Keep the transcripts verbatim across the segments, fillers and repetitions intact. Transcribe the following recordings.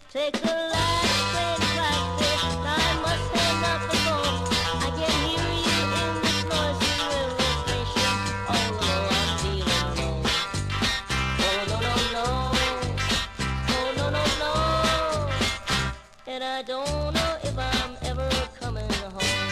Take the last train across this. I must hang up the phone. I can hear you in this noisy railway station. Although I'm feeling low. Oh no no no. Oh no no no. And I don't know if I'm ever coming home.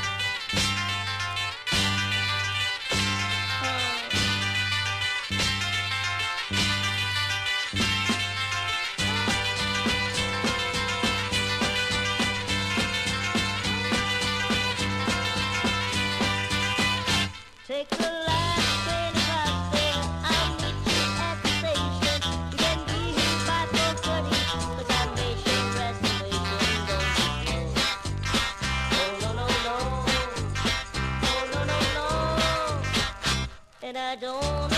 Take the last train across there. I'll meet you at the station. You can be here by four thirty, 'cause I made your reservation. Don't you know? Oh no no no. Oh no no no. And I don't